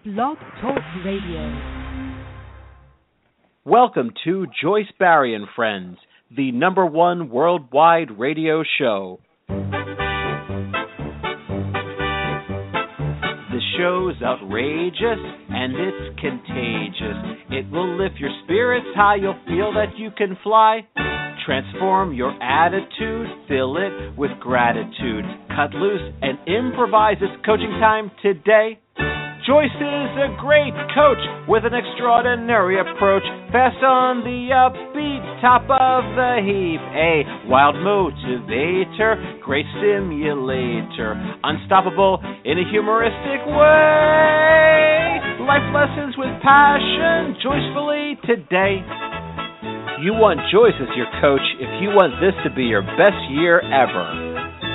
Blog Talk Radio. Welcome to Joyce Barrie and Friends, the #1 worldwide radio show. The show's outrageous and it's contagious. It will lift your spirits high, you'll feel that you can fly. Transform your attitude, fill it with gratitude. Cut loose and improvise. It's coaching time today. Joyce is a great coach with an extraordinary approach. Fast on the upbeat, top of the heap. A wild motivator, great stimulator. Unstoppable in a humoristic way. Life lessons with passion, joyfully today. You want Joyce as your coach if you want this to be your best year ever.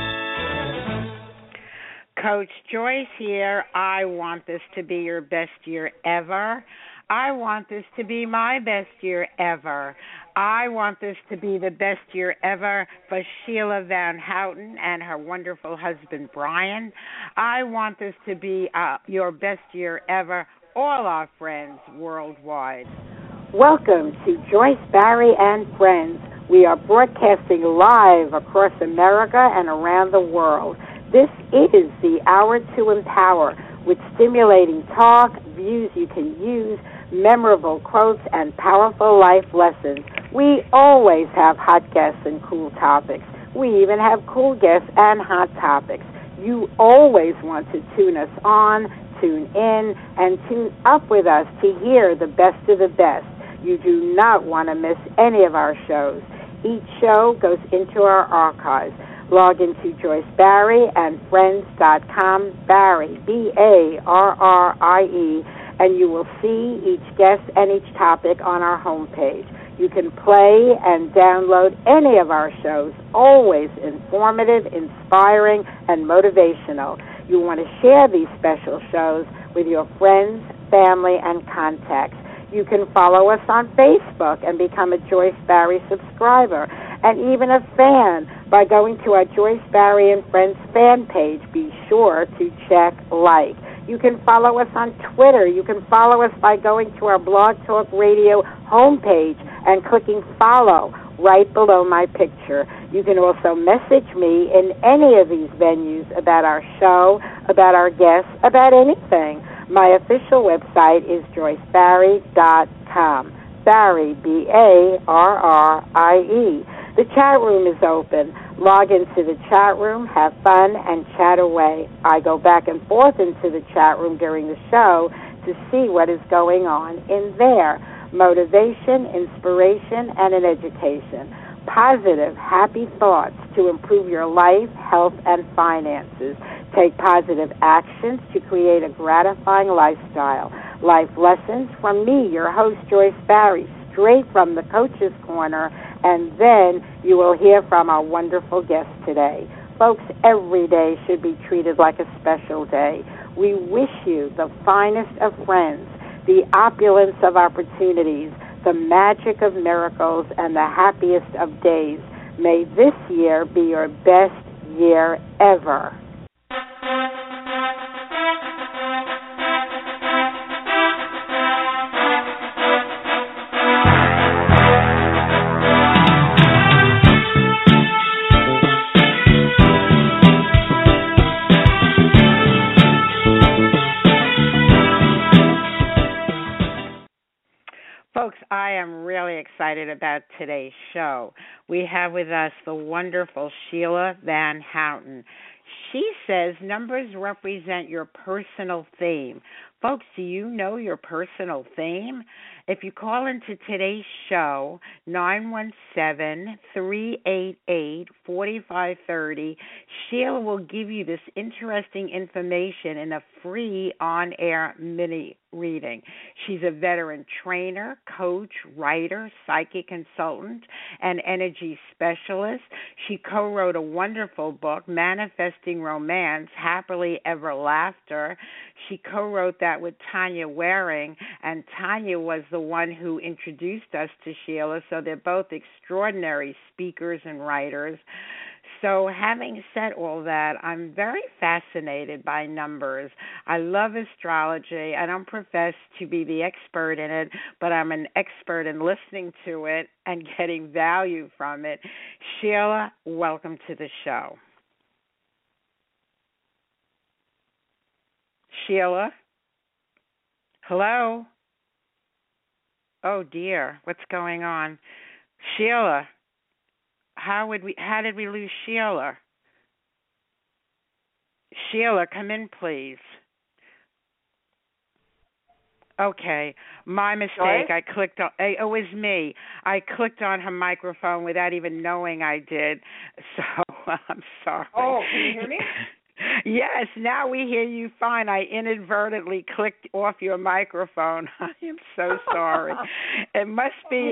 Coach Joyce here. I want this to be your best year ever. I want this to be my best year ever. I want this to be the best year ever for Sheila Van Houten and her wonderful husband, Brian. I want this to be your best year ever, all our friends worldwide. Welcome to Joyce Barrie and Friends. We are broadcasting live across America and around the world. This is the Hour to Empower, with stimulating talk, views you can use, memorable quotes, and powerful life lessons. We always have hot guests and cool topics. We even have cool guests and hot topics. You always want to tune us on, tune in, and tune up with us to hear the best of the best. You do not want to miss any of our shows. Each show goes into our archives. Log into Joyce Barrie and Friends.com, Barrie, Barrie, and you will see each guest and each topic on our homepage. You can play and download any of our shows, always informative, inspiring, and motivational. You want to share these special shows with your friends, family, and contacts. You can follow us on Facebook and become a Joyce Barrie subscriber, and even a fan by going to our Joyce Barrie and Friends fan page. Be sure to check like. You can follow us on Twitter. You can follow us by going to our Blog Talk Radio homepage and clicking follow right below my picture. You can also message me in any of these venues about our show, about our guests, about anything. My official website is joycebarrie.com. Barrie, Barrie. The chat room is open. Log into the chat room, have fun, and chat away. I go back and forth into the chat room during the show to see what is going on in there. Motivation, inspiration, and an education. Positive, happy thoughts to improve your life, health, and finances. Take positive actions to create a gratifying lifestyle. Life lessons from me, your host, Joyce Barrie, straight from the Coach's Corner, and then you will hear from our wonderful guest today. Folks, every day should be treated like a special day. We wish you the finest of friends, the opulence of opportunities, the magic of miracles, and the happiest of days. May this year be your best year ever. Folks, I am really excited about today's show. We have with us the wonderful Sheila Van Houten. She says numbers represent your personal theme. Folks, do you know your personal theme? If you call into today's show, 917-388-4530, Sheila will give you this interesting information in a free on-air mini reading. She's a veteran trainer, coach, writer, psychic consultant, and energy specialist. She co-wrote a wonderful book, Manifesting Romance, Happily Ever Laughter. She co-wrote that with Tanya Waring, and Tanya was the one who introduced us to Sheila, so they're both extraordinary speakers and writers. So having said all that, I'm very fascinated by numbers. I love astrology. I don't profess to be the expert in it, but I'm an expert in listening to it and getting value from it. Sheila, welcome to the show. Sheila? Hello? Oh dear, what's going on? Sheila, how did we lose Sheila? Sheila, come in, please. Okay, my mistake. Sorry? I clicked on. It was me. I clicked on her microphone without even knowing I did. So I'm sorry. Oh, can you hear me? Yes, now we hear you fine. I inadvertently clicked off your microphone. I am so sorry. It must be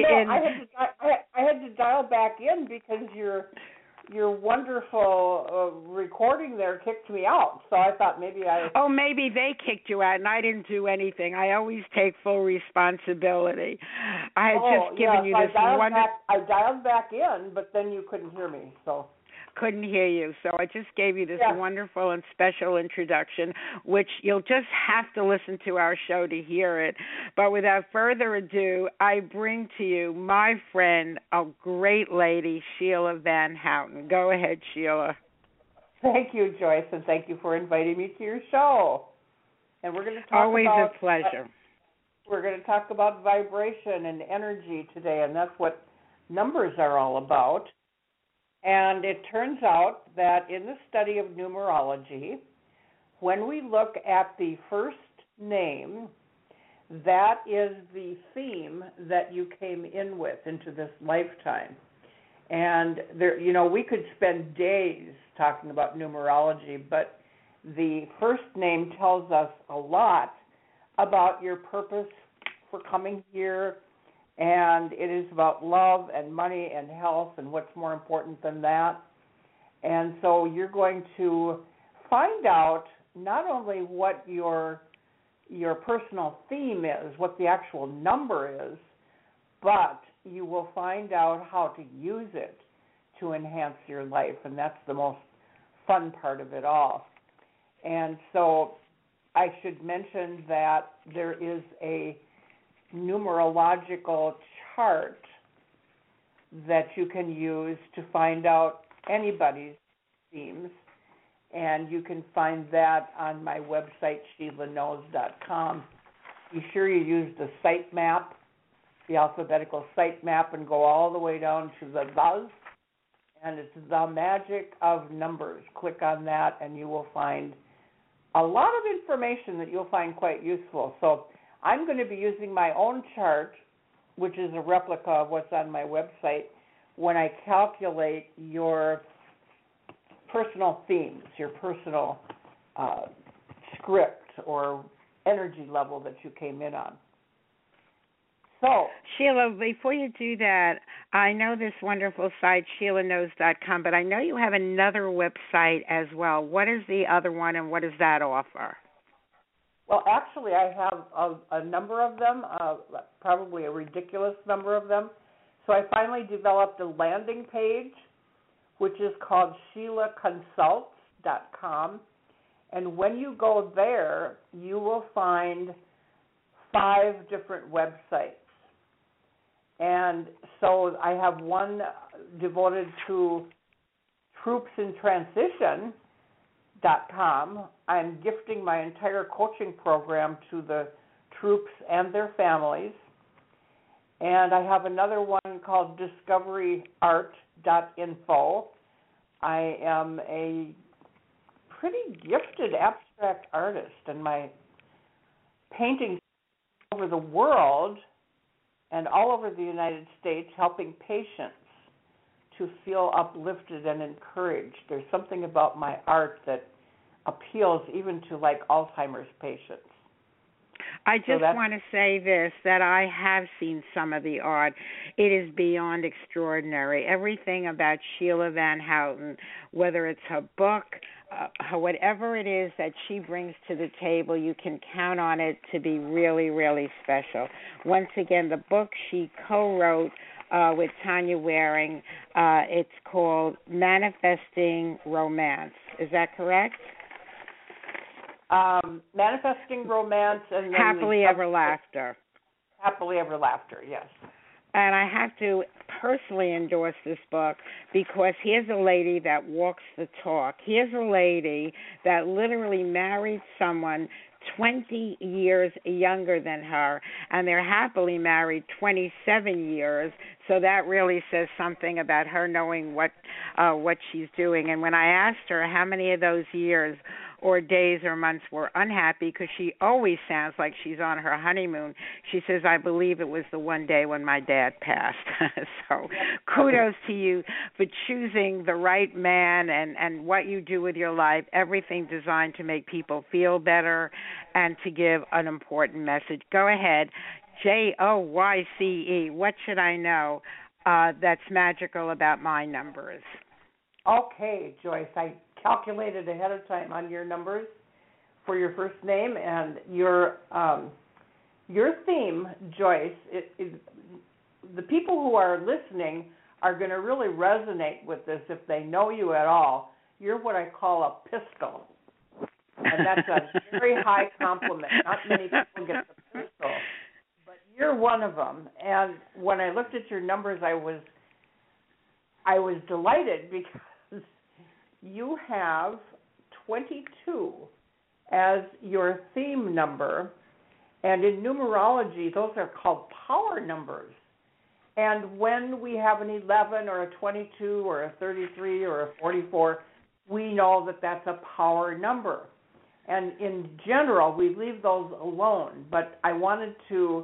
I had to dial back in because your wonderful recording there kicked me out. So I thought maybe maybe they kicked you out and I didn't do anything. I always take full responsibility. I had just given you this wonderful. I dialed back in, but then you couldn't hear me, so. Couldn't hear you, so I just gave you this wonderful and special introduction, which you'll just have to listen to our show to hear it. But without further ado, I bring to you my friend, a great lady, Sheila Van Houten. Go ahead, Sheila. Thank you, Joyce, and thank you for inviting me to your show. And we're going to talk Always a pleasure. We're going to talk about vibration and energy today, and that's what numbers are all about. And it turns out that in the study of numerology, when we look at the first name, that is the theme that you came in with into this lifetime. And there, we could spend days talking about numerology, but the first name tells us a lot about your purpose for coming here. And it is about love and money and health and what's more important than that. And so you're going to find out not only what your personal theme is, what the actual number is, but you will find out how to use it to enhance your life. And that's the most fun part of it all. And so I should mention that there is a numerological chart that you can use to find out anybody's themes, and you can find that on my website, SheilaKnows.com. Be sure you use the site map, the alphabetical site map, and go all the way down to the buzz, and it's the magic of numbers. Click on that, and you will find a lot of information that you'll find quite useful. So I'm going to be using my own chart, which is a replica of what's on my website, when I calculate your personal themes, your personal script or energy level that you came in on. So, Sheila, before you do that, I know this wonderful site, SheilaKnows.com, but I know you have another website as well. What is the other one, and what does that offer? Well, actually, I have a number of them, probably a ridiculous number of them. So I finally developed a landing page, which is called SheilaConsults.com. And when you go there, you will find 5 different websites. And so I have one devoted to Troops in Transition. .com. I'm gifting my entire coaching program to the troops and their families. And I have another one called discoveryart.info. I am a pretty gifted abstract artist, and my paintings all over the world and all over the United States helping patients to feel uplifted and encouraged. There's something about my art that appeals even to Alzheimer's patients. I just want to say this, that I have seen some of the art. It is beyond extraordinary. Everything about Sheila Van Houten, whether it's her book, whatever it is that she brings to the table, you can count on it to be really, really special. Once again, the book she co-wrote with Tanya Waring. It's called Manifesting Romance. Is that correct? Manifesting Romance and then Happily Ever Laughter. Happily Ever Laughter, yes. And I have to personally endorse this book because here's a lady that walks the talk. Here's a lady that literally married someone 20 years younger than her, and they're happily married 27 years. So that really says something about her knowing what she's doing. And when I asked her how many of those years or days or months were unhappy, because she always sounds like she's on her honeymoon, she says, I believe it was the one day when my dad passed. So kudos to you for choosing the right man and what you do with your life, everything designed to make people feel better and to give an important message. Go ahead. JOYCE, what should I know that's magical about my numbers? Okay, Joyce, I calculated ahead of time on your numbers for your first name and your theme, Joyce. The people who are listening are going to really resonate with this if they know you at all. You're what I call a pistol, and that's a very high compliment. Not many people get the pistol, but you're one of them. And when I looked at your numbers, I was delighted because you have 22 as your theme number, and in numerology, those are called power numbers. And when we have an 11 or a 22 or a 33 or a 44, we know that that's a power number. And in general, we leave those alone, but I wanted to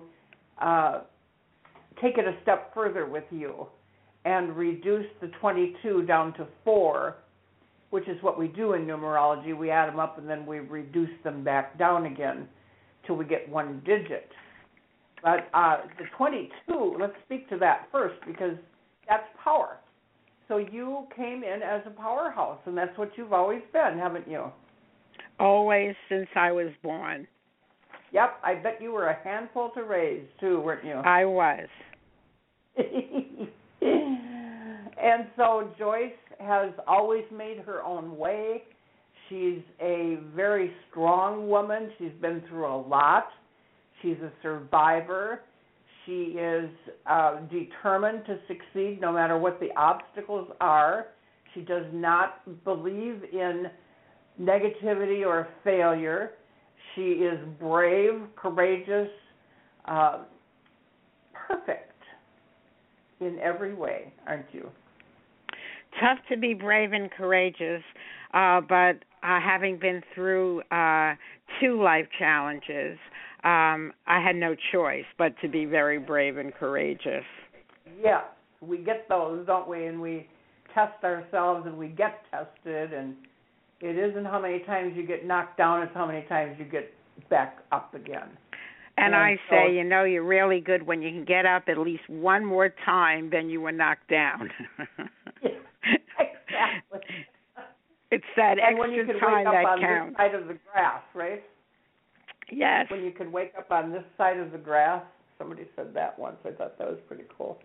take it a step further with you and reduce the 22 down to 4, which is what we do in numerology. We add them up and then we reduce them back down again till we get one digit. But the 22, let's speak to that first because that's power. So you came in as a powerhouse, and that's what you've always been, haven't you? Always since I was born. Yep, I bet you were a handful to raise, too, weren't you? I was. And so Joyce has always made her own way. She's a very strong woman. She's been through a lot. She's a survivor. She is determined to succeed no matter what the obstacles are. She does not believe in negativity or failure. She is brave, courageous, perfect in every way, aren't you? Tough to be brave and courageous, but having been through 2 life challenges, I had no choice but to be very brave and courageous. Yes, we get those, don't we? And we test ourselves and we get tested, and it isn't how many times you get knocked down, it's how many times you get back up again. And I say, you're really good when you can get up at least one more time than you were knocked down. Exactly. It's that and when you extra can time wake up that on counts. this side of the grass, right? Yes. When you can wake up on this side of the grass. Somebody said that once. I thought that was pretty cool.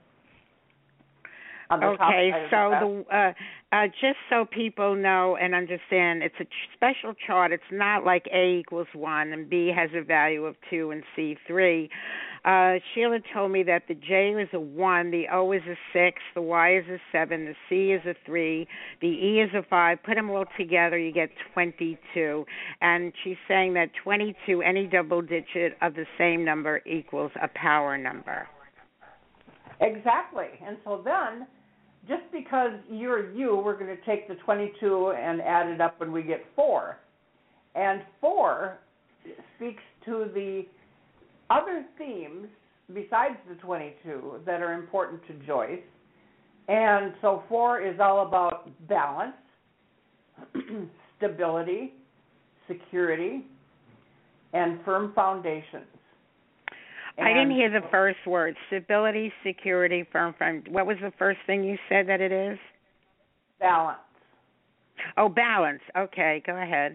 Okay, so just so people know and understand, it's a special chart. It's not like A equals 1 and B has a value of 2 and C 3. Sheila told me that the J is a 1, the O is a 6, the Y is a 7, the C is a 3, the E is a 5. Put them all together, you get 22. And she's saying that 22, any double digit of the same number equals a power number. Exactly. And so then, just because you're you, we're going to take the 22 and add it up and we get 4. And 4 speaks to the other themes besides the 22 that are important to Joyce. And so 4 is all about balance, stability, security, and firm foundations. I didn't hear the first word. Stability, security, firm. What was the first thing you said that it is? Balance. Oh, balance. Okay, go ahead.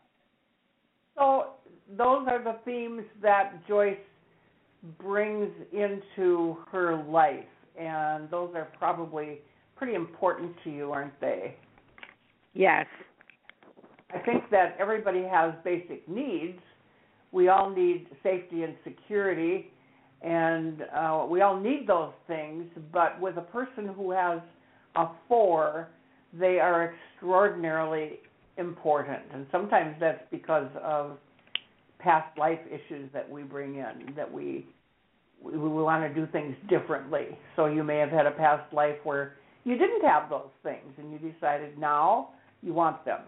So those are the themes that Joyce brings into her life. and those are probably pretty important to you, aren't they? Yes. I think that everybody has basic needs. We all need safety and security, and we all need those things, but with a person who has a 4, they are extraordinarily important, and sometimes that's because of past life issues that we bring in, that we want to do things differently. So you may have had a past life where you didn't have those things, and you decided now you want them.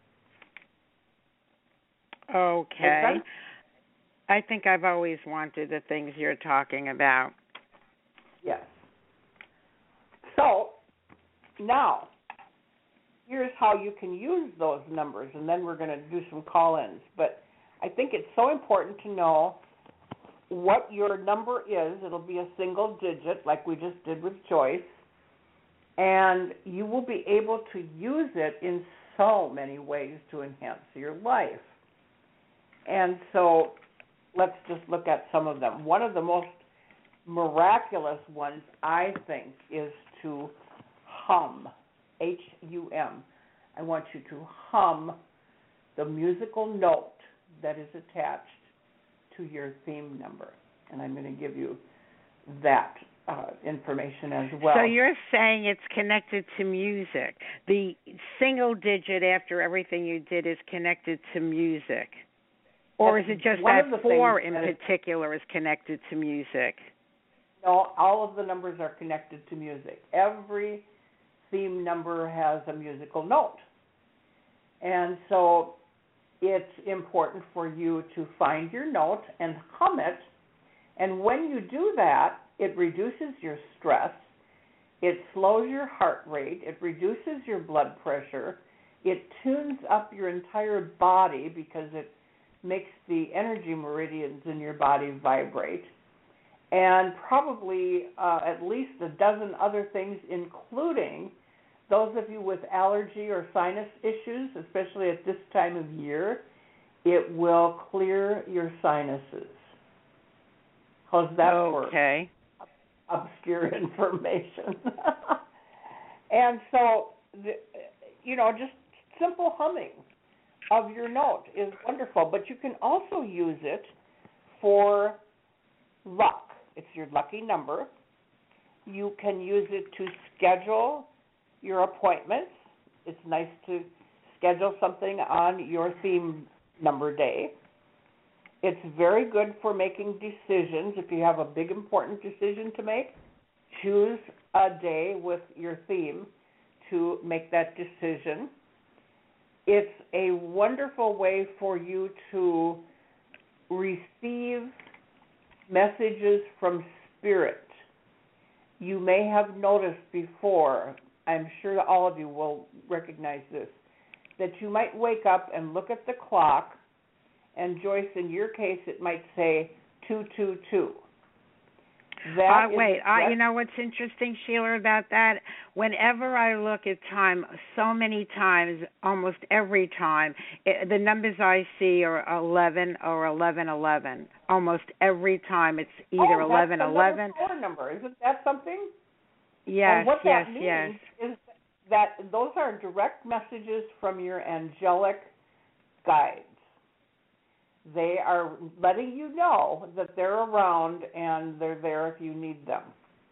Okay. I think I've always wanted the things you're talking about. Yes. So now, here's how you can use those numbers, and then we're going to do some call-ins. But I think it's so important to know what your number is. It'll be a single digit, like we just did with Joyce, and you will be able to use it in so many ways to enhance your life. And so let's just look at some of them. One of the most miraculous ones, I think, is to hum, H-U-M. I want you to hum the musical note that is attached to your theme number. And I'm going to give you that information as well. So you're saying it's connected to music. The single digit after everything you did is connected to music. Or is it just that 4 in particular is connected to music? No, all of the numbers are connected to music. Every theme number has a musical note. And so it's important for you to find your note and hum it. And when you do that, it reduces your stress, it slows your heart rate, it reduces your blood pressure, it tunes up your entire body because it makes the energy meridians in your body vibrate, and probably at least a dozen other things, including those of you with allergy or sinus issues, especially at this time of year, it will clear your sinuses. How's that for obscure information? And so, just simple humming of your note is wonderful, but you can also use it for luck. It's your lucky number. You can use it to schedule your appointments. It's nice to schedule something on your theme number day. It's very good for making decisions. If you have a big, important decision to make, choose a day with your theme to make that decision. It's a wonderful way for you to receive messages from Spirit. You may have noticed before, I'm sure all of you will recognize this, that you might wake up and look at the clock, and Joyce, in your case, it might say 222. You know what's interesting, Sheila, about that? Whenever I look at time, so many times, almost every time, the numbers I see are 11 or 1111. Almost every time it's either 1111. That's the number. Isn't that something? Yes, and what that means is that those are direct messages from your angelic guides. They are letting you know that they're around and they're there if you need them.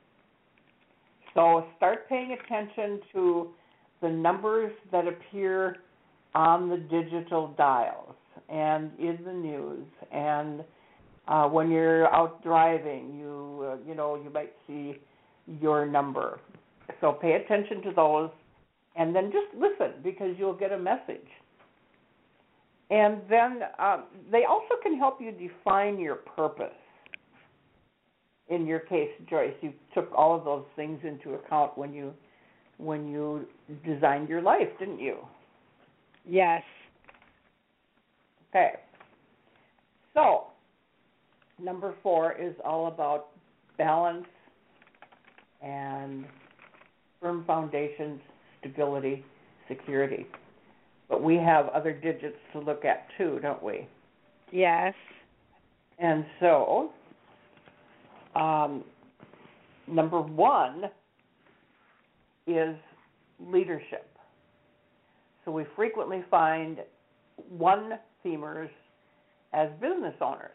So start paying attention to the numbers that appear on the digital dials and in the news. And when you're out driving, you might see your number. So pay attention to those and then just listen, because you'll get a message. And then they also can help you define your purpose. In your case, Joyce, you took all of those things into account when you designed your life, didn't you? Yes. Okay. So, number 4 is all about balance and firm foundations, stability, security. But we have other digits to look at too, don't we? Yes. And so, Number 1 is leadership. So we frequently find 1-themers as business owners.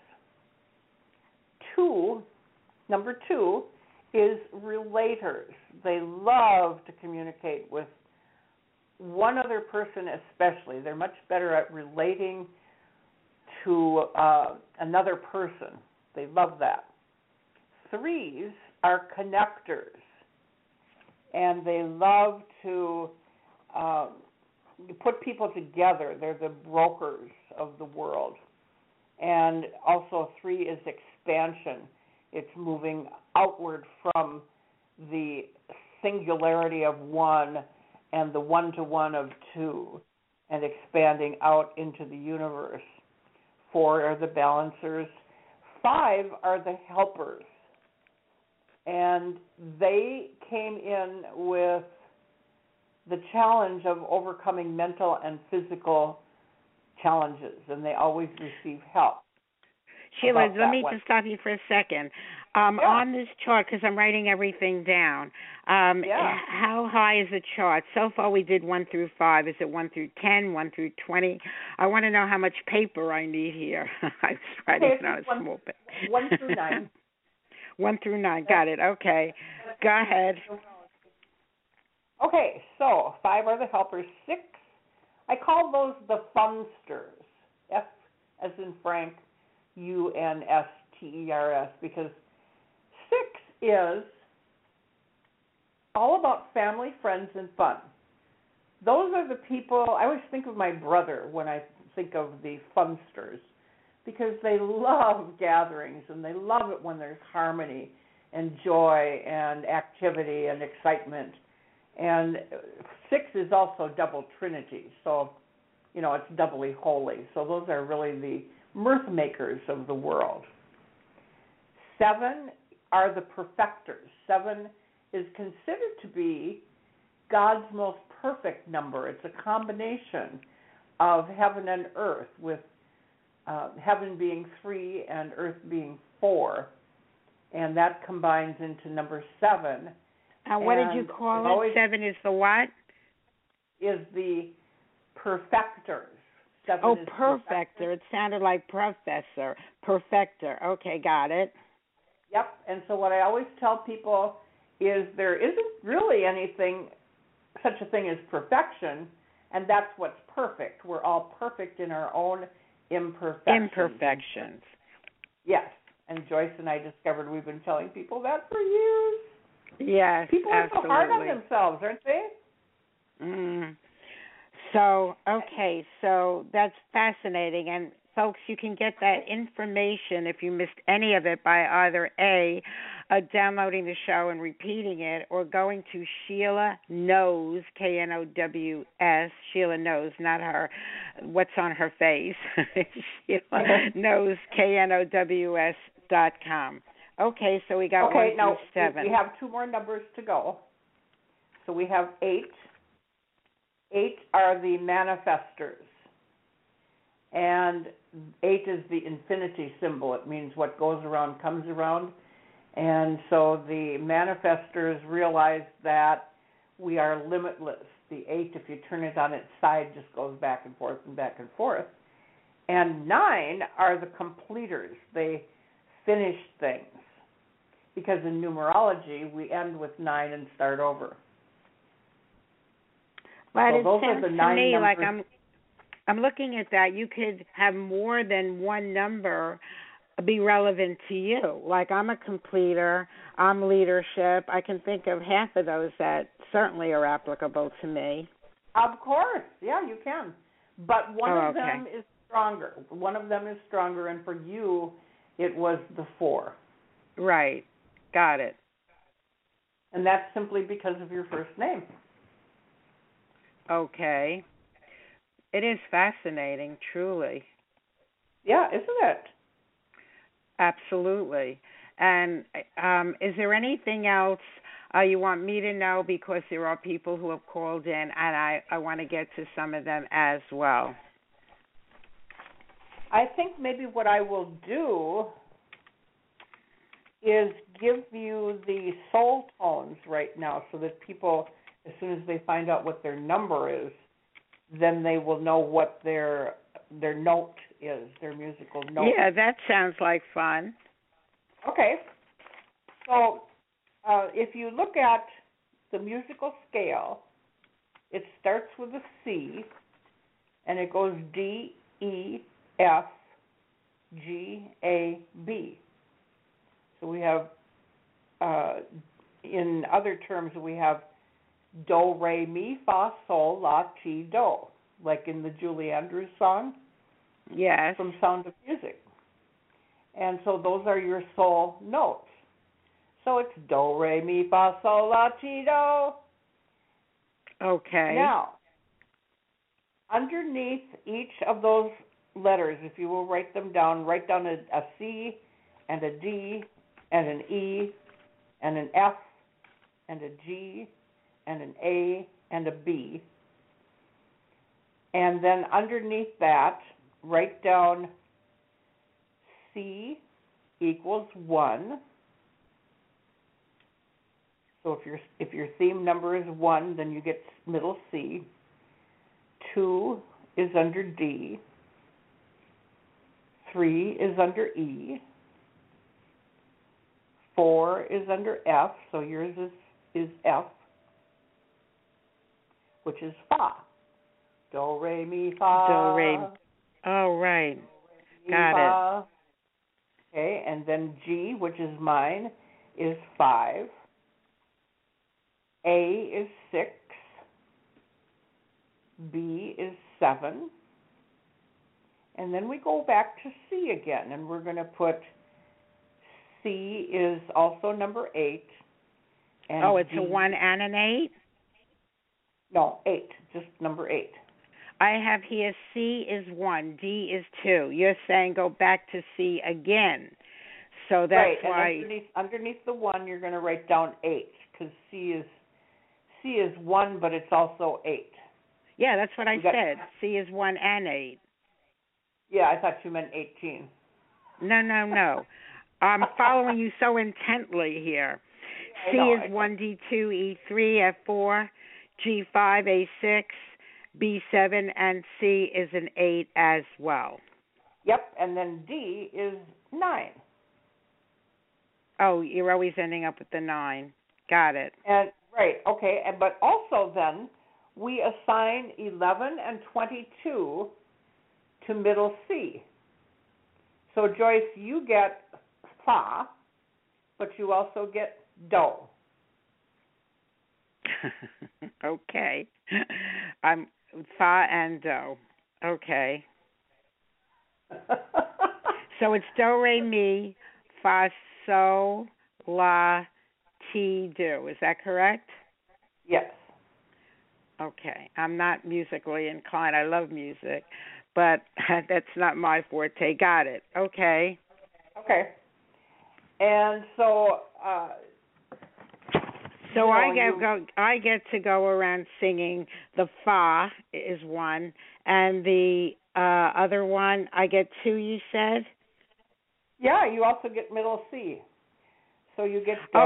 Number 2 is relators. They love to communicate with one other person especially. They're much better at relating to another person. They love that. 3s are connectors, and they love to put people together. They're the brokers of the world. And also 3 is expansion. It's moving outward from the singularity of 1 and the one-to-one of 2 and expanding out into the universe. 4 are the balancers. 5 are the helpers. And they came in with the challenge of overcoming mental and physical challenges, and they always receive help. Sheila, let me just stop you for a second. On this chart, because I'm writing everything down, how high is the chart? So far we did 1 through 5. Is it 1 through 10, 1 through 20? I want to know how much paper I need here. I was writing it on a small bit. 1 through 9. 1 through 9, got it. Okay, go ahead. Okay, so 5 are the helpers. 6, I call those the funsters. F as in Frank, UNSTERS, because 6 is all about family, friends, and fun. Those are the people, I always think of my brother when I think of the funsters, because they love gatherings and they love it when there's harmony and joy and activity and excitement. And 6 is also double trinity, so, it's doubly holy. So those are really the mirth makers of the world. 7 are the perfectors. 7 is considered to be God's most perfect number. It's a combination of heaven and earth, with heaven being 3 and earth being 4. And that combines into number 7. What did you call it? 7 is the what? Is the perfectors. 7 is perfector. It sounded like professor. Perfector. Okay, got it. Yep. And so what I always tell people is there isn't really such a thing as perfection, and that's what's perfect. We're all perfect in our own imperfections. Yes. And Joyce and I discovered we've been telling people that for years. Yes, people are so hard on themselves, aren't they? So that's fascinating. And folks, you can get that information if you missed any of it by either A, downloading the show and repeating it, or going to Sheila Knows, KNOWS, Sheila Knows, not her, what's on her face, Sheila Knows, KNOWS.com. Okay, so we got 1 through 7. We have 2 more numbers to go. So we have 8. 8 are the manifestors. And 8 is the infinity symbol. It means what goes around comes around. And so the manifestors realize that we are limitless. The 8, if you turn it on its side, just goes back and forth and back and forth. And 9 are the completers. They finish things. Because in numerology, we end with 9 and start over. But so it those sounds are the to 9 me numbers. like I'm looking at that. You could have more than one number be relevant to you. Like I'm a completer, I'm leadership. I can think of half of those that certainly are applicable to me. Of course. Yeah, you can. But one of them is stronger. One of them is stronger, and for you, it was the 4. Right. Got it. And that's simply because of your first name. Okay. It is fascinating, truly. Yeah, isn't it? Absolutely. And is there anything else you want me to know? Because there are people who have called in, and I want to get to some of them as well. I think maybe what I will do is give you the soul tones right now so that people, as soon as they find out what their number is, then they will know what their note is, their musical note. Yeah, that sounds like fun. Okay. So if you look at the musical scale, it starts with a C, and it goes D, E, F, G, A, B. So we have, in other terms, we have do, re, mi, fa, sol, la, ti, do, like in the Julie Andrews song. Yes. From Sound of Music. And so those are your soul notes. So it's do, re, mi, fa, sol, la, ti, do. Okay. Now, underneath each of those letters, if you will write them down, write down a C and a D and an E and an F and a G and an A and a B. And then underneath that, write down C equals 1. So if your theme number is 1, then you get middle C. 2 is under D. 3 is under E. 4 is under F, so yours is F, which is Fa. Do, re, mi, fa. Do, re. Oh, right. Got it. Okay, and then G, which is mine, is 5. A is 6. B is 7. And then we go back to C again, and we're going to put C is also number 8. And it's a 1 and an 8? No, 8, just number 8. I have here C is 1, D is 2. You're saying go back to C again. So that's right, why... And underneath the 1, you're going to write down 8, because C is 1, but it's also 8. Yeah, that's what I said. C is 1 and 8. Yeah, I thought you meant 18. No. I'm following you so intently here. Yeah, C is 1D2, E3, F4, G5, A6, B7, and C is an 8 as well. Yep, and then D is 9. Oh, you're always ending up with the 9. Got it. And right, okay, but also then we assign 11 and 22 to middle C. So Joyce, you get Fa, but you also get Do. Okay. I'm Fa and Do. Okay. So it's Do, Re, Mi, Fa, Sol, La, Ti, Do. Is that correct? Yes. Okay. I'm not musically inclined. I love music, but that's not my forte. Got it. Okay. Okay. And so I get to go around singing. The Fa is 1, and the other one I get 2. You said. Yeah, you also get middle C. So you get Do.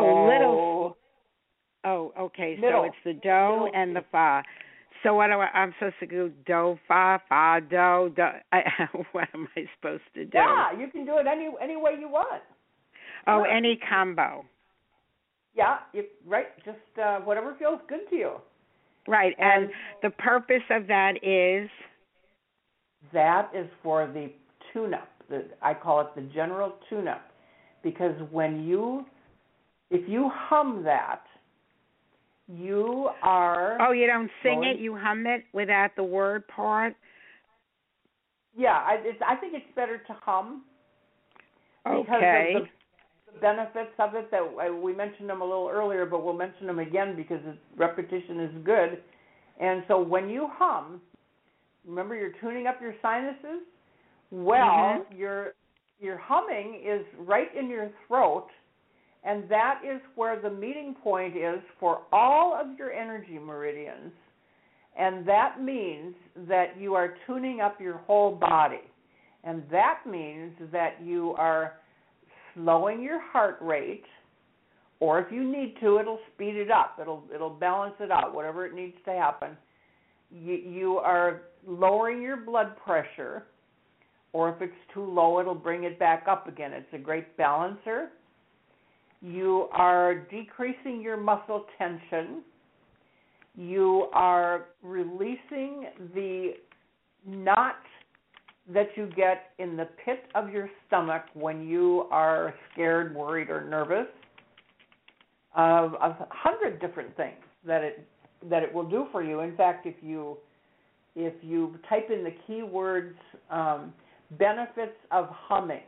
Oh, okay. Middle. So it's the Do and the Fa. So what I'm supposed to do? Do, Fa, Fa, Do, Do. What am I supposed to do? Yeah, you can do it any way you want. Oh, Sure. any combo. Yeah, right. Just whatever feels good to you. Right, and the purpose of that is? That is for the tune-up. I call it the general tune-up, because if you hum that, you are... Oh, you don't sing it? You hum it without the word part? Yeah, I think it's better to hum. Okay. Because of the benefits of it, that we mentioned them a little earlier, but we'll mention them again because repetition is good. And so when you hum, remember you're tuning up your sinuses? Well, your humming is right in your throat, and that is where the meeting point is for all of your energy meridians. And that means that you are tuning up your whole body. And that means that you are slowing your heart rate, or if you need to, it'll speed it up. It'll balance it out, whatever it needs to happen. You are lowering your blood pressure, or if it's too low, it'll bring it back up again. It's a great balancer. You are decreasing your muscle tension. You are releasing the knot that you get in the pit of your stomach when you are scared, worried, or nervous. Of 100 different things that it will do for you. In fact, if you type in the keywords benefits of humming,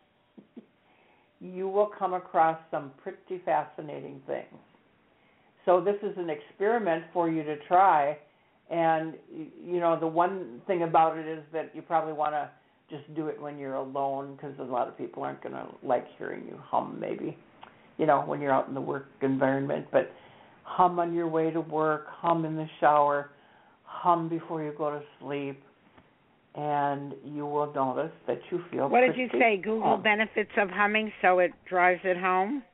you will come across some pretty fascinating things. So this is an experiment for you to try. And, the one thing about it is that you probably want to just do it when you're alone, because a lot of people aren't going to like hearing you hum, maybe, when you're out in the work environment. But hum on your way to work, hum in the shower, hum before you go to sleep, and you will notice that you feel What did you say? Google benefits of humming so it drives it home?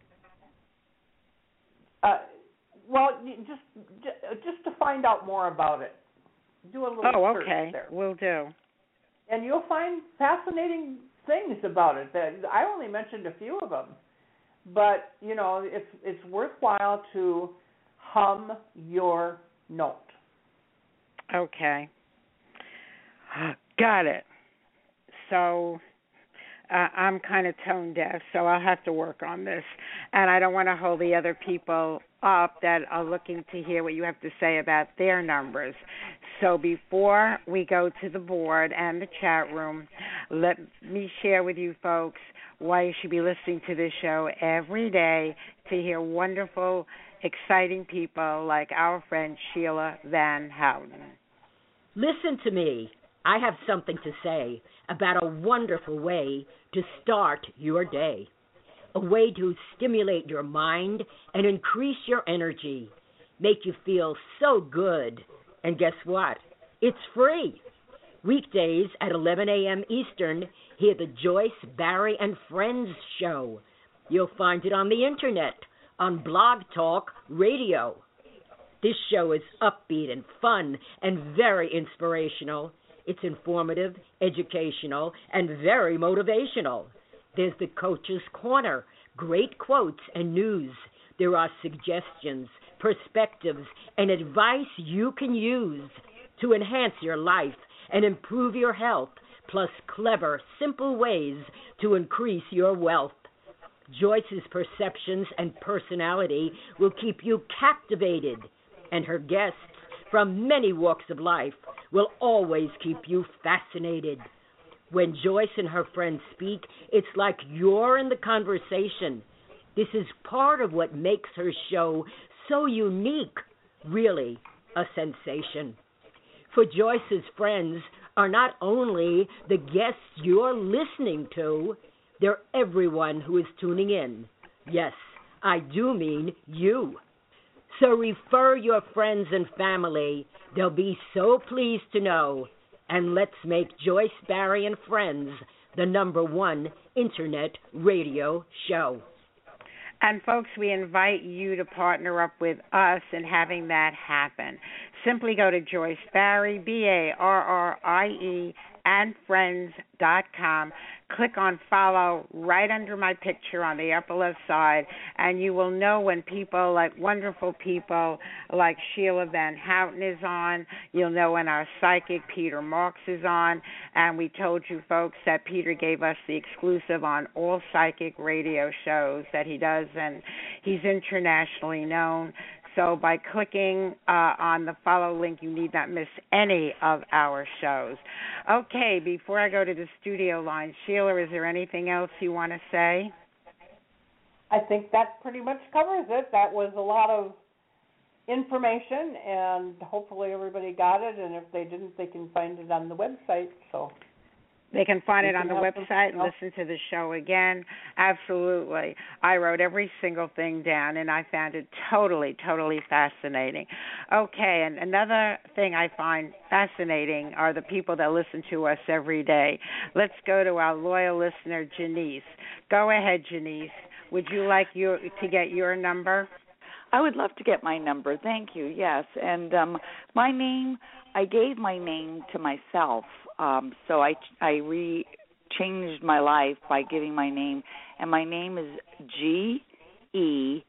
Well, just to find out more about it, do a little search there. Will do. And you'll find fascinating things about it. I only mentioned a few of them, but it's worthwhile to hum your note. Okay. Got it. So I'm kind of tone deaf, so I'll have to work on this. And I don't want to hold the other people up that are looking to hear what you have to say about their numbers. So before we go to the board and the chat room, let me share with you folks why you should be listening to this show every day to hear wonderful, exciting people like our friend Sheila Van Houten. Listen to me. I have something to say about a wonderful way to start your day, a way to stimulate your mind and increase your energy, make you feel so good. And guess what? It's free. Weekdays at 11 a.m. Eastern, hear the Joyce, Barry, and Friends show. You'll find it on the Internet, on Blog Talk Radio. This show is upbeat and fun and very inspirational. It's informative, educational, and very motivational. There's the Coach's Corner, great quotes and news. There are suggestions, perspectives, and advice you can use to enhance your life and improve your health, plus clever, simple ways to increase your wealth. Joyce's perceptions and personality will keep you captivated, and her guests from many walks of life will always keep you fascinated. When Joyce and her friends speak, it's like you're in the conversation. This is part of what makes her show so unique, really a sensation. For Joyce's friends are not only the guests you're listening to, they're everyone who is tuning in. Yes, I do mean you. So refer your friends and family. They'll be so pleased to know. And let's make Joyce, Barry, and Friends the #1 Internet radio show. And, folks, we invite you to partner up with us in having that happen. Simply go to Joyce Barry, BARRIE, and friends.com. Click on follow right under my picture on the upper left side, and you will know when people like wonderful people like Sheila Van Houten is on. You'll know when our psychic Peter Marks is on. And we told you folks that Peter gave us the exclusive on all psychic radio shows that he does, and he's internationally known. So by clicking on the follow link, you need not miss any of our shows. Okay, before I go to the studio line, Sheila, is there anything else you want to say? I think that pretty much covers it. That was a lot of information, and hopefully everybody got it, and if they didn't, they can find it on the website. So They can find it on the website and listen to the show again. Absolutely. I wrote every single thing down, and I found it totally, totally fascinating. Okay, and another thing I find fascinating are the people that listen to us every day. Let's go to our loyal listener, Janice. Go ahead, Janice. Would you like to get your number? I would love to get my number. Thank you. Yes, and my name, I gave my name to myself. So I changed my life by giving my name, and my name is Genece.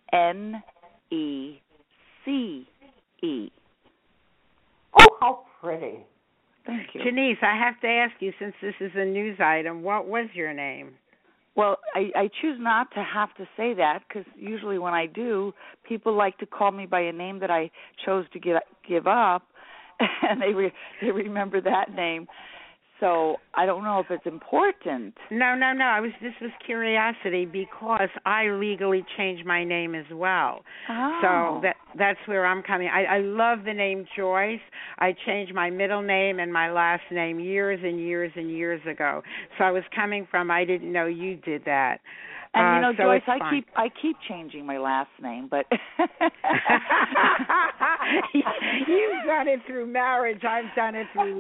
Oh, how pretty. Thank you. Janice, I have to ask you, since this is a news item, what was your name? Well, I choose not to have to say that because usually when I do, people like to call me by a name that I chose to give up, and they remember that name. So I don't know if it's important. No. This was curiosity because I legally changed my name as well. Oh. So that's where I'm coming. I love the name Joyce. I changed my middle name and my last name years and years and years ago. So I was coming from. I didn't know you did that. And so Joyce, I keep changing my last name, but you've done it through marriage. I've done it through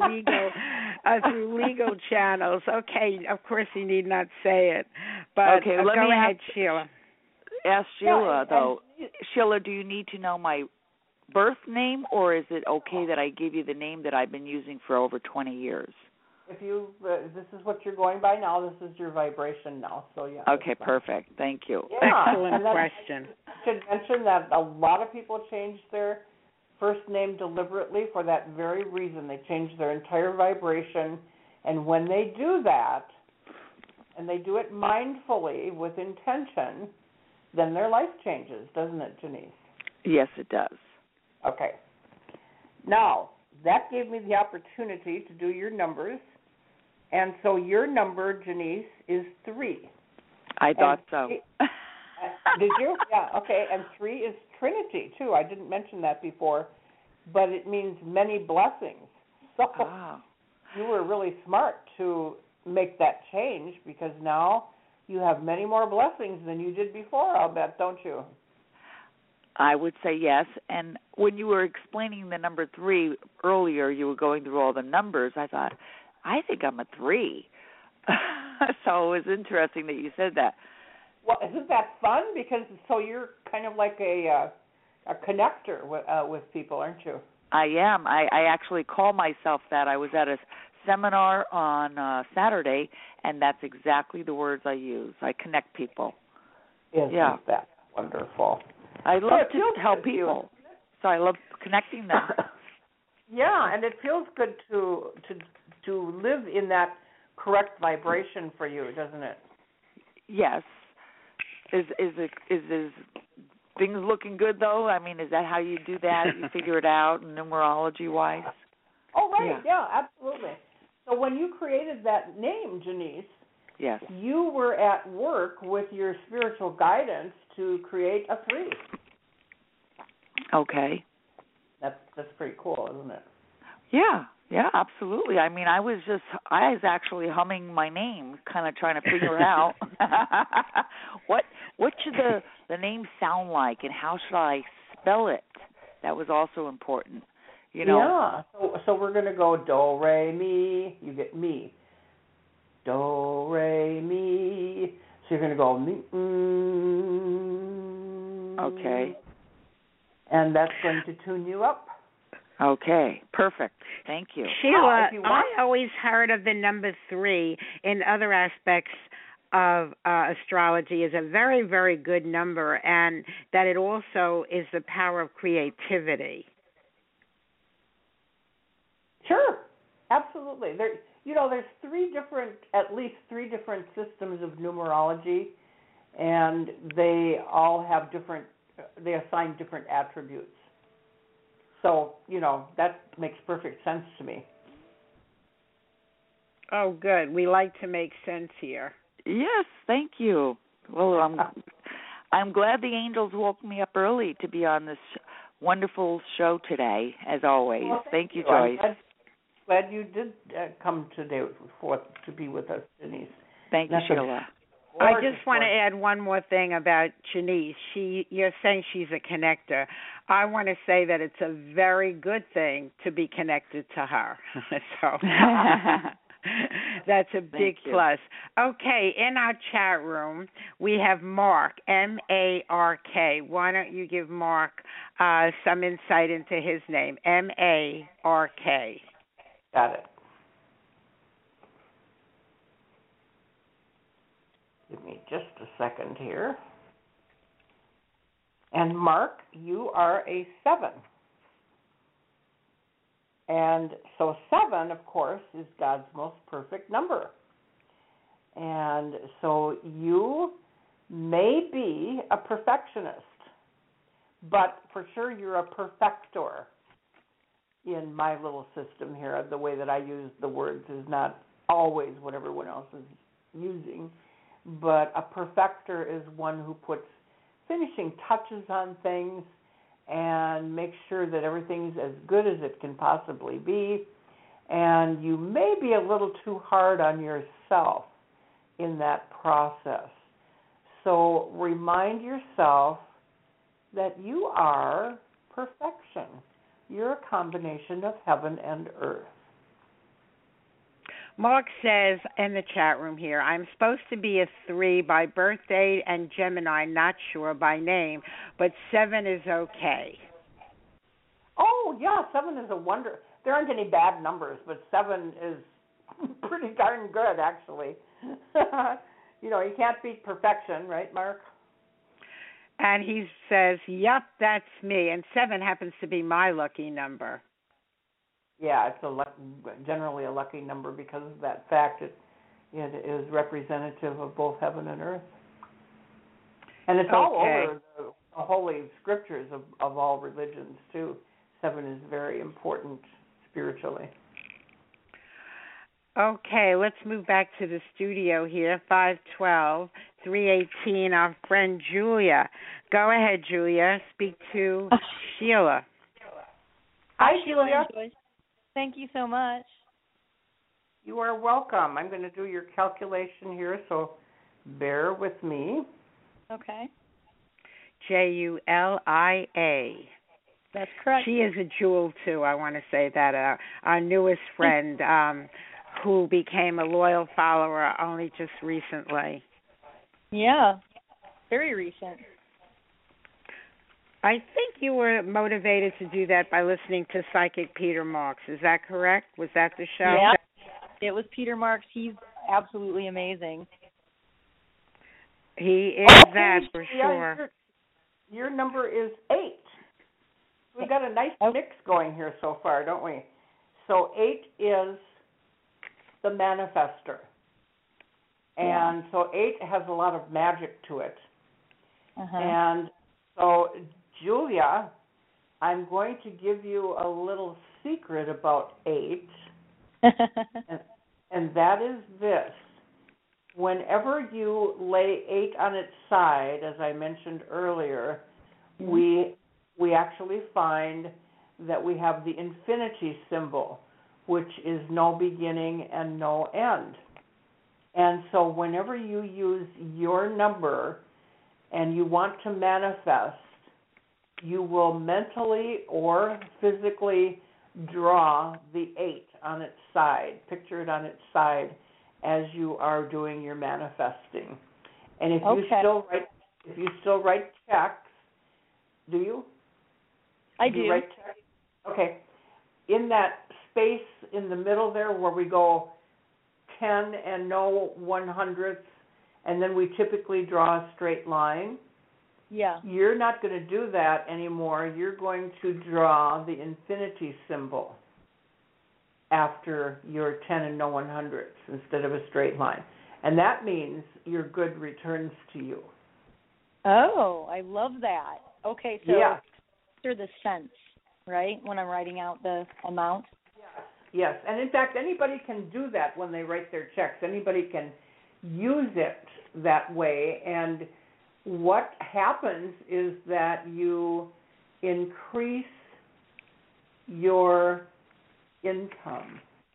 legal channels. Okay, of course you need not say it, but okay, go ahead, Sheila. Ask Sheila though. Sheila, do you need to know my birth name, or is it okay that I give you the name that I've been using for over 20 years? If you, this is what you're going by now, this is your vibration now, so yeah. Okay, perfect. Thank you. Yeah. Excellent question. I should mention that a lot of people change their first name deliberately for that very reason. They change their entire vibration, and when they do that, and they do it mindfully with intention, then their life changes, doesn't it, Janice? Yes, it does. Okay. Now, that gave me the opportunity to do your numbers. And so your number, Janice, is 3. I thought so. Did you? Yeah, okay. And 3 is Trinity, too. I didn't mention that before, but it means many blessings. So you were really smart to make that change because now you have many more blessings than you did before, I'll bet, don't you? I would say yes. And when you were explaining the number 3 earlier, you were going through all the numbers, I thought, I think I'm a 3. So it was interesting that you said that. Well, isn't that fun? Because so you're kind of like a connector with people, aren't you? I am. I actually call myself that. I was at a seminar on Saturday, and that's exactly the words I use. I connect people. Isn't that wonderful? I love to help people, so I love connecting them. Yeah, and it feels good to live in that correct vibration for you, doesn't it? Yes. Is things looking good though? I mean, is that how you do that? You figure it out numerology wise? Oh, right. Yeah, absolutely. So when you created that name, Janice, yes, you were at work with your spiritual guidance to create a 3. Okay. That's pretty cool, isn't it? Yeah, absolutely. I mean, I was actually humming my name, kind of trying to figure out what should the name sound like and how should I spell it. That was also important, you know. Yeah. So we're going to go do re mi. You get me. Do re mi. So you're going to go mi. Okay. And that's going to tune you up. Okay, perfect. Thank you. Sheila, I always heard of the number 3 in other aspects of astrology as a very, very good number, and that it also is the power of creativity. Sure, absolutely. There's at least three different systems of numerology, and they all have they assign different attributes. So, that makes perfect sense to me. Oh, good. We like to make sense here. Yes, thank you. Well, I'm glad the angels woke me up early to be on this wonderful show today, as always. Well, thank you, Joyce. glad you did come today to be with us, Janice. Thank you, Sheila. I just want to add one more thing about Janice. You're saying she's a connector. I want to say that it's a very good thing to be connected to her. So that's a big plus. Okay, in our chat room, we have Mark, M-A-R-K. Why don't you give Mark some insight into his name, M-A-R-K. Got it. Give me just a second here. And Mark, you are a 7. And so 7, of course, is God's most perfect number. And so you may be a perfectionist, but for sure you're a perfector. In my little system here, the way that I use the words is not always what everyone else is using. But a perfecter is one who puts finishing touches on things and makes sure that everything's as good as it can possibly be. And you may be a little too hard on yourself in that process. So remind yourself that you are perfection. You're a combination of heaven and earth. Mark says in the chat room here, I'm supposed to be a 3 by birth date and Gemini, not sure by name, but 7 is okay. Oh, yeah, 7 is a wonder. There aren't any bad numbers, but 7 is pretty darn good, actually. You can't beat perfection, right, Mark? And he says, yep, that's me. And 7 happens to be my lucky number. Yeah, it's generally a lucky number because of that fact. It is representative of both heaven and earth. And it's all over the holy scriptures of all religions, too. 7 is very important spiritually. Okay, let's move back to the studio here, 512-318, our friend Julia. Go ahead, Julia. Speak to Sheila. Hi, Julia. Thank you so much. You are welcome. I'm going to do your calculation here, so bear with me. Okay. Julia. That's correct. She is a jewel, too. I want to say that. Our newest friend who became a loyal follower only just recently. Yeah, very recent. I think you were motivated to do that by listening to Psychic Peter Marks. Is that correct? Was that the show? Yeah, it was Peter Marks. He's absolutely amazing. He is that for sure. Your number is 8. We've got a nice mix going here so far, don't we? So 8 is the manifester. And so 8 has a lot of magic to it. And so, Julia, I'm going to give you a little secret about 8, and that is this. Whenever you lay 8 on its side, as I mentioned earlier, we actually find that we have the infinity symbol, which is no beginning and no end. And so whenever you use your number and you want to manifest, you will mentally or physically draw the 8 on its side, picture it on its side as you are doing your manifesting. And if you still write checks, do you? I do. You write checks? Okay. In that space in the middle there where we go 10 and no 100ths, and then we typically draw a straight line. Yeah. You're not going to do that anymore. You're going to draw the infinity symbol after your 10 and no 100ths instead of a straight line. And that means your good returns to you. Oh, I love that. Okay, so after the cents, right, when I'm writing out the amount? Yes, and in fact, anybody can do that when they write their checks. Anybody can use it that way, and what happens is that you increase your income.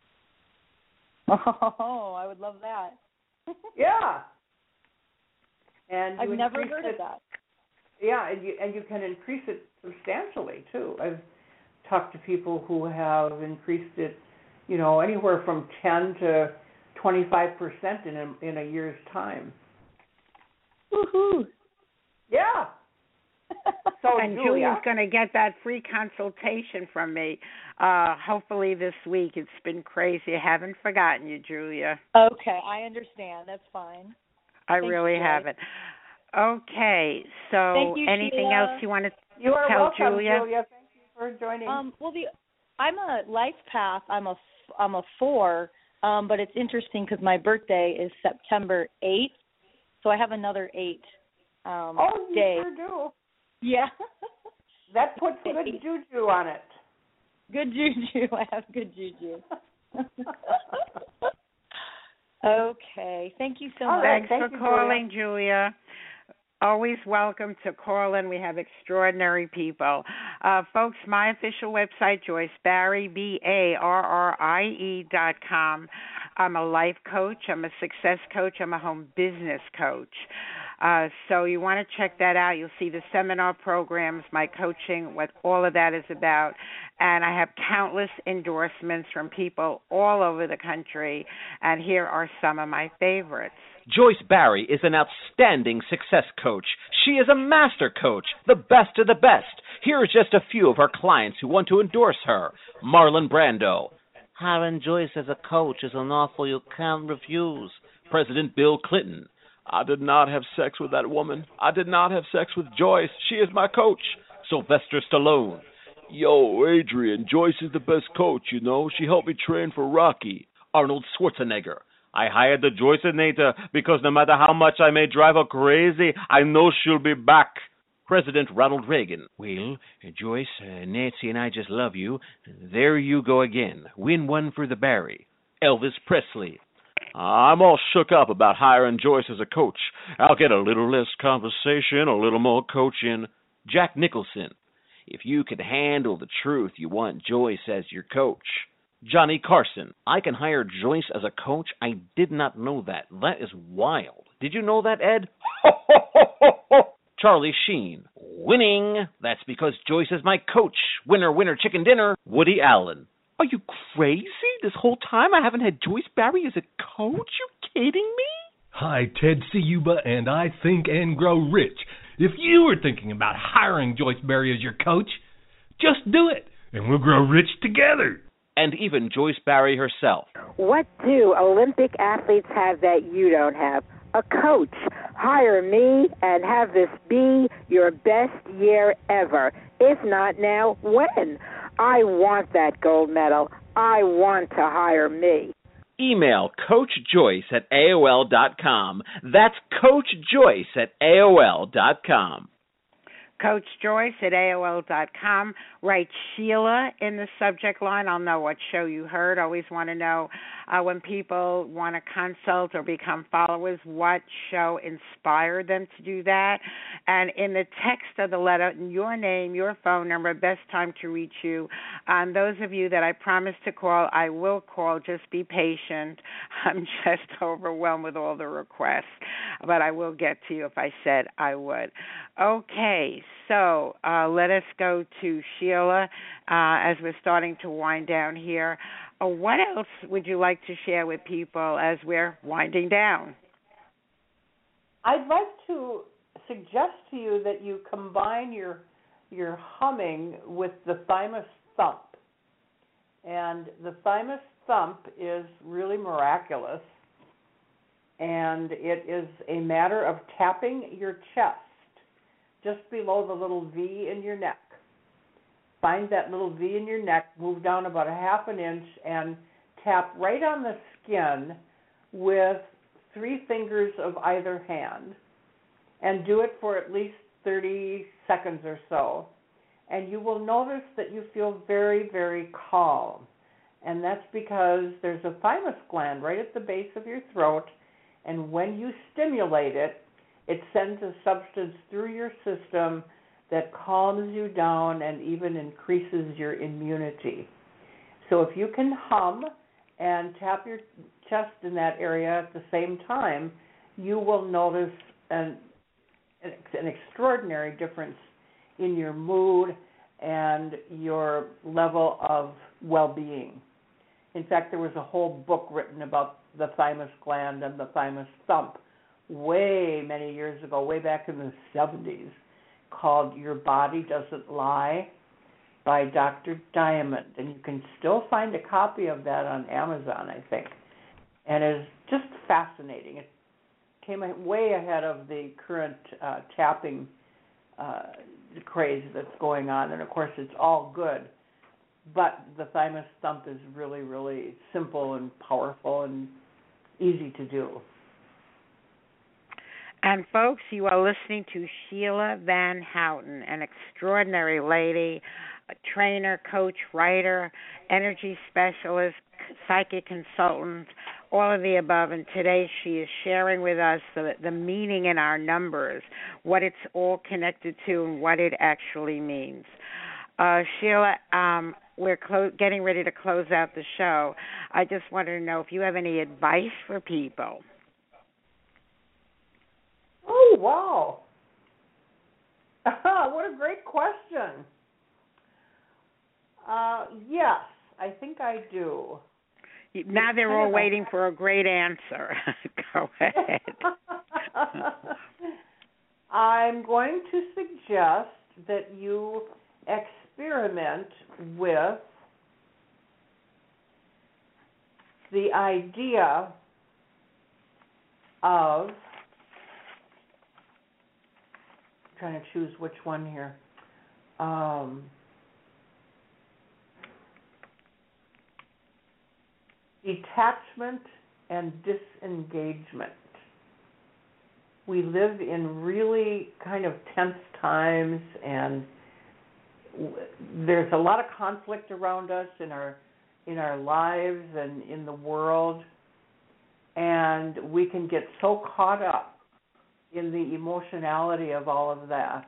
Oh, I would love that. Yeah. And I've never heard of that. Yeah, and you can increase it substantially too. I've talked to people who have increased it, anywhere from 10 to 25% in a year's time. Woohoo! Yeah. So and Julia's going to get that free consultation from me. Hopefully this week. It's been crazy. I haven't forgotten you, Julia. Okay, I understand. That's fine. Thank really haven't. Okay, so thank you, anything Sheila. else you want to You are tell welcome, Julia? Thank you for joining. I'm a life path. I'm a 4, but it's interesting because my birthday is September 8th, so I have another 8 you day. sure do. Yeah. That puts good juju on it. Good juju. I have good juju. Okay. Thank you so much. Thanks for calling, Julia. Always welcome to call in. We have extraordinary people. Folks, my official website, JoyceBarrie, BARRIE.com. I'm a life coach. I'm a success coach. I'm a home business coach. So you want to check that out. You'll see the seminar programs, my coaching, what all of that is about. And I have countless endorsements from people all over the country. And here are some of my favorites. Joyce Barrie is an outstanding success coach. She is a master coach, the best of the best. Here are just a few of her clients who want to endorse her. Marlon Brando. Hiring Joyce as a coach is an offer you can't refuse. President Bill Clinton. I did not have sex with that woman. I did not have sex with Joyce. She is my coach. Sylvester Stallone. Yo, Adrian, Joyce is the best coach, She helped me train for Rocky. Arnold Schwarzenegger. I hired the Joyceinator because no matter how much I may drive her crazy, I know she'll be back. President Ronald Reagan. Well, Joyce, Nancy and I just love you. There you go again. Win one for the Barrie. Elvis Presley. I'm all shook up about hiring Joyce as a coach. I'll get a little less conversation, a little more coaching. Jack Nicholson. If you can handle the truth, you want Joyce as your coach. Johnny Carson. I can hire Joyce as a coach? I did not know that. That is wild. Did you know that, Ed? Charlie Sheen. Winning. That's because Joyce is my coach. Winner, winner, chicken dinner. Woody Allen. Are you crazy? This whole time I haven't had Joyce Barrie as a coach? You kidding me? Hi, Ted Ciuba, and I think and grow rich. If you were thinking about hiring Joyce Barrie as your coach, just do it, and we'll grow rich together. And even Joyce Barrie herself. What do Olympic athletes have that you don't have? A coach. Hire me and have this be your best year ever. If not now, when? I want that gold medal. I want to hire me. Email CoachJoyce@AOL.com. That's CoachJoyce@AOL.com. Coach Joyce at AOL.com. Write Sheila in the subject line. I'll know what show you heard. Always want to know when people want to consult or become followers, what show inspired them to do that. And in the text of the letter, your name, your phone number, best time to reach you. Those of you that I promised to call, I will call. Just be patient. I'm just overwhelmed with all the requests. But I will get to you if I said I would. Okay, so let us go to Sheila as we're starting to wind down here. What else would you like to share with people as we're winding down? I'd like to suggest to you that you combine your humming with the thymus thump. And the thymus thump is really miraculous. And it is a matter of tapping your chest just below the little V in your neck. Find that little V in your neck, move down about 1/2 inch, and tap right on the skin with 3 fingers of either hand. And do it for at least 30 seconds or so. And you will notice that you feel very, very calm. And that's because there's a thymus gland right at the base of your throat. And when you stimulate it, it sends a substance through your system that calms you down and even increases your immunity. So if you can hum and tap your chest in that area at the same time, you will notice an extraordinary difference in your mood and your level of well-being. In fact, there was a whole book written about the thymus gland and the thymus thump many years ago, way back in the 70s, called Your Body Doesn't Lie by Dr. Diamond. And you can still find a copy of that on Amazon, I think. And it's just fascinating. It came way ahead of the current tapping craze that's going on. And, of course, it's all good. But the thymus thump is really, really simple and powerful and easy to do. And, folks, you are listening to Sheila Van Houten, an extraordinary lady, a trainer, coach, writer, energy specialist, psychic consultant, all of the above. And today she is sharing with us the meaning in our numbers, what it's all connected to and what it actually means. Sheila, we're getting ready to close out the show. I just wanted to know if you have any advice for people. Oh, wow. What a great question. Yes, I think I do. Now they're all waiting for a great answer. Go ahead. I'm going to suggest that you experiment with the idea of, I'm trying to choose which one here. Detachment and disengagement. We live in really kind of tense times, and there's a lot of conflict around us in our lives and in the world, and we can get so caught up in the emotionality of all of that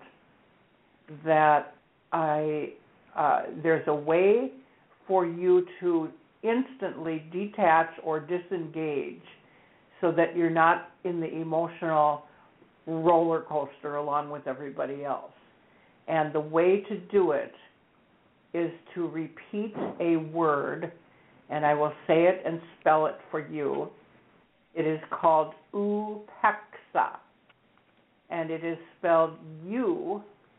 there's a way for you to instantly detach or disengage so that you're not in the emotional roller coaster along with everybody else. And the way to do it is to repeat a word, and I will say it and spell it for you. It is called Upekkha, and it is spelled U,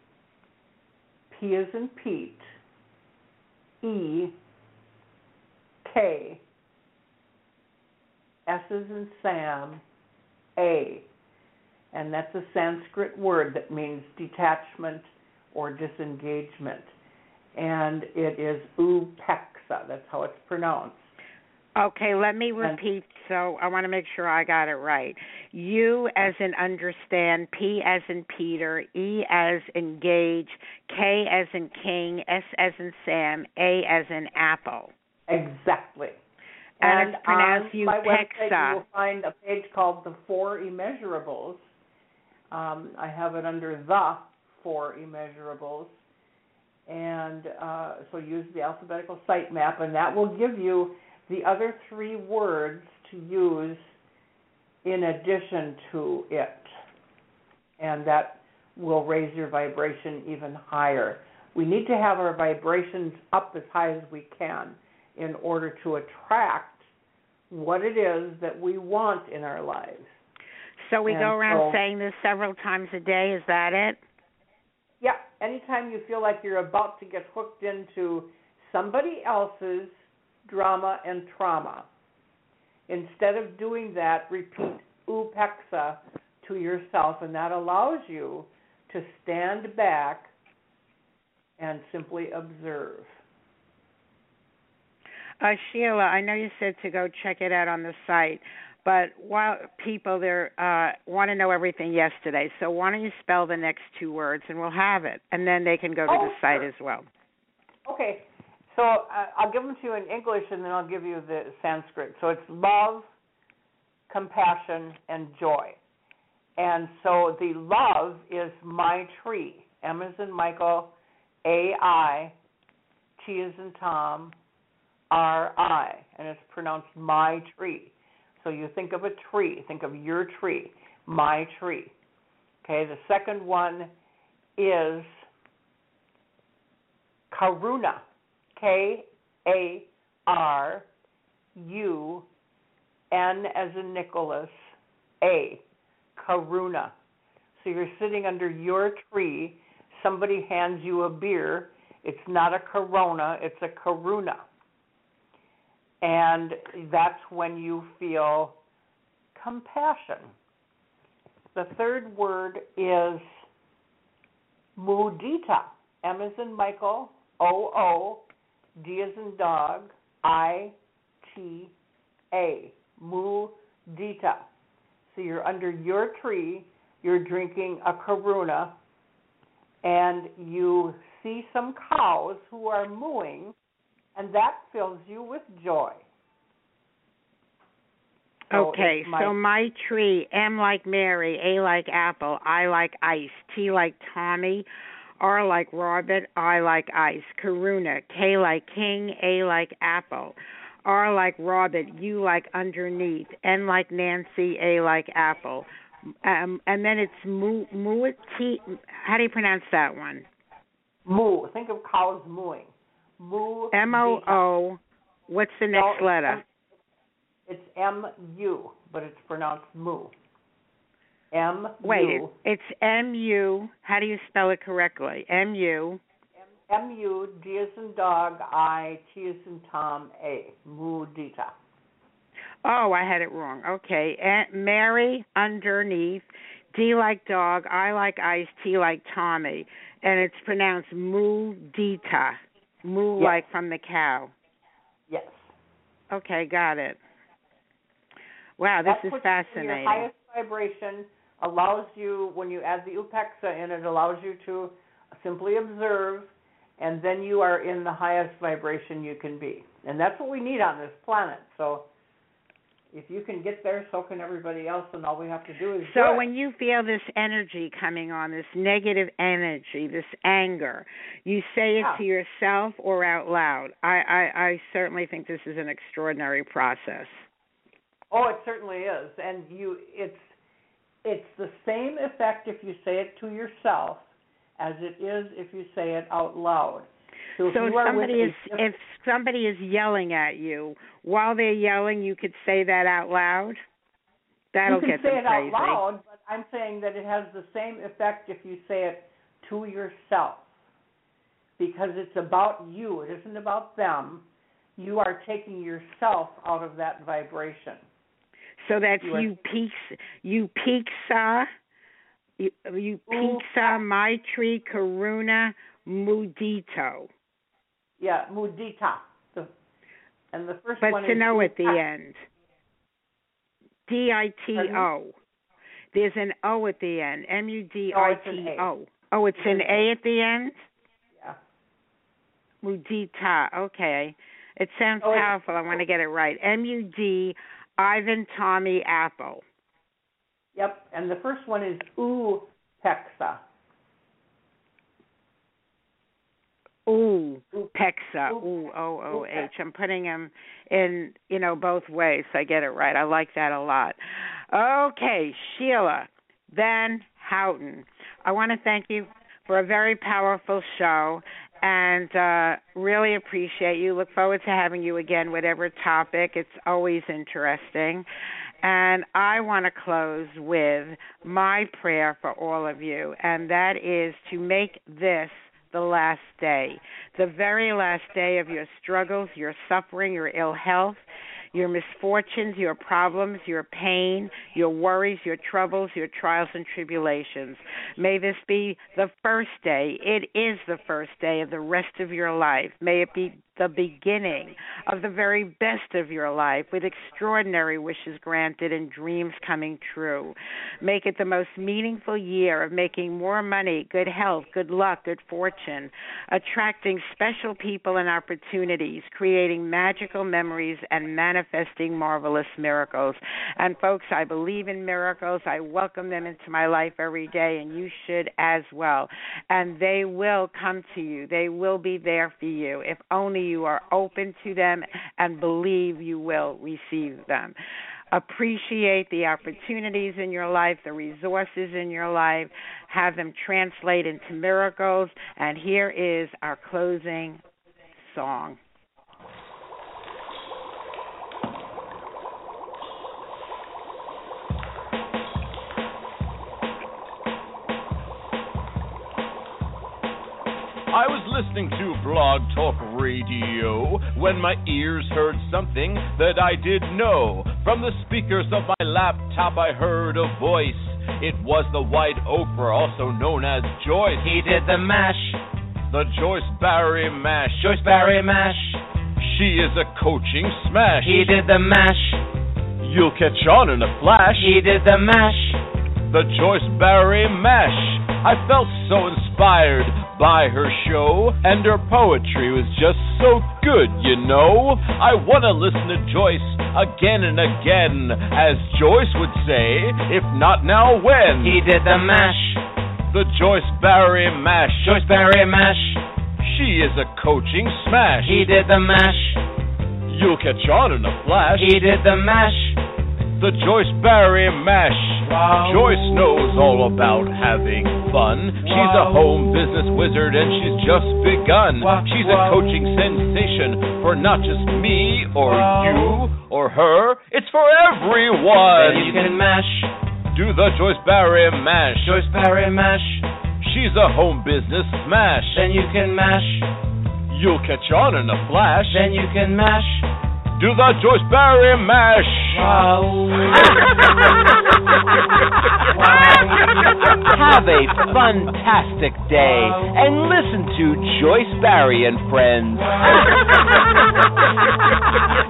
P as in Pete, E, K, S as in Sam, A. And that's a Sanskrit word that means detachment or disengagement. And it is Upekkha. That's how it's pronounced. Okay, let me repeat, so I want to make sure I got it right. U as in understand, P as in Peter, E as engage, K as in king, S as in Sam, A as in apple. Exactly. And it's pronounced on my website Upekkha. you will find a page called The Four Immeasurables. I have it under The Four Immeasurables. And so use the alphabetical sitemap, and that will give you the other three words to use in addition to it. And that will raise your vibration even higher. We need to have our vibrations up as high as we can in order to attract what it is that we want in our lives. So we go around saying this several times a day, is that it? Yeah, anytime you feel like you're about to get hooked into somebody else's drama and trauma, instead of doing that, repeat Upekkha to yourself, and that allows you to stand back and simply observe. Sheila, I know you said to go check it out on the site, but while people there want to know everything yesterday, so why don't you spell the next two words and we'll have it, and then they can go to the site as well. Okay, so I'll give them to you in English and then I'll give you the Sanskrit. So it's love, compassion, and joy. And so the love is my tree. M as in Michael, A-I, T as in Tom, R-I. and it's pronounced my tree. So you think of a tree, think of your tree, my tree. Okay, the second one is Karuna, K-A-R-U-N as in Nicholas, A, Karuna. So you're sitting under your tree, somebody hands you a beer, it's not a Corona, it's a Karuna. And that's when you feel compassion. The third word is mudita. M as in Michael, O-O, D as in dog, I-T-A. Mudita. So you're under your tree, you're drinking a Karuna, and you see some cows who are mooing, and that fills you with joy. Okay, so my tree, M like Mary, A like Apple, I like ice, T like Tommy, R like Robert, I like ice, Karuna, K like King, A like Apple, R like Robert, U like underneath, N like Nancy, A like Apple. And then it's moo, T, how do you pronounce that one? Moo. Think of cows mooing. Moo. M-O-O. What's the next letter? It's M-U, but it's pronounced moo. M-U. Wait, it's M-U. How do you spell it correctly? M-U. M-U, D as in dog, I, T as in Tom, A. Mudita. Oh, I had it wrong. Okay. Mary underneath, D like dog, I like ice, T like Tommy. And it's pronounced mudita. Moo, yes. Like from the cow. Yes. Okay, got it. Wow, this is fascinating. Your highest vibration allows you, when you add the upexa in, it allows you to simply observe, and then you are in the highest vibration you can be. And that's what we need on this planet. So if you can get there, so can everybody else, and all we have to do is So when you feel this energy coming on, this negative energy, this anger, you say it to yourself or out loud. I certainly think this is an extraordinary process. Oh, it certainly is. And it's the same effect if you say it to yourself as it is if you say it out loud. So if somebody is yelling at you, while they're yelling, you could say that out loud? That'll get them crazy. You can say it out loud, but I'm saying that it has the same effect if you say it to yourself. Because it's about you. It isn't about you are taking yourself out of that vibration. So that's you pizza, my tree, Karuna, mudito. Yeah, mudita. And the first one is... But to know at the end. D-I-T-O. There's an O at the end. M-U-D-I-T-O. Oh, it's an A at the end? Yeah. Mudita. Okay. It sounds powerful. I want to get it right. M-U-D, Ivan, Tommy, Apple. Yep. And the first one is upexa. Pexa. O-O-H. I'm putting them in, both ways. So I get it right. I like that a lot. Okay, Sheila Van Houten. I want to thank you for a very powerful show and really appreciate you. Look forward to having you again, whatever topic. It's always interesting. And I want to close with my prayer for all of you, and that is to make this the last day, the very last day of your struggles, your suffering, your ill health, your misfortunes, your problems, your pain, your worries, your troubles, your trials and tribulations. May this be the first day. It is the first day of the rest of your life. May it be the beginning of the very best of your life, with extraordinary wishes granted and dreams coming true. Make it the most meaningful year of making more money, good health, good luck, good fortune, attracting special people and opportunities, creating magical memories, and manifesting marvelous miracles. And folks, I believe in miracles. I welcome them into my life every day, and you should as well. And they will come to you. They will be there for you if only you are open to them, and believe you will receive them. Appreciate the opportunities in your life, the resources in your life, have them translate into miracles, and here is our closing song. I was listening to Blog Talk Radio when my ears heard something that I didn't know. From the speakers of my laptop I heard a voice. It was the White Oprah, also known as Joyce. He did the mash. The Joyce Barry Mash. Joyce Barry Mash. She is a coaching smash. He did the mash. You'll catch on in a flash. He did the mash. The Joyce Barry Mash. I felt so inspired by her show, and her poetry was just so good, you know. I want to listen to Joyce again and again, as Joyce would say, if not now, when? He did the mash. The Joyce Barry Mash. Joyce Barry Mash. She is a coaching smash. He did the mash. You'll catch on in a flash. He did the mash. The Joyce Barry Mash. Wow. Joyce knows all about having fun. She's a home business wizard and she's just begun. She's a coaching sensation for not just me or you or her. It's for everyone. Then you can mash. Do the Joyce Barry Mash. Joyce Barry Mash. She's a home business smash. Then you can mash. You'll catch on in a flash. Then you can mash. Do the Joyce Barry Mash. Wow. Have a fantastic day and listen to Joyce Barry and Friends.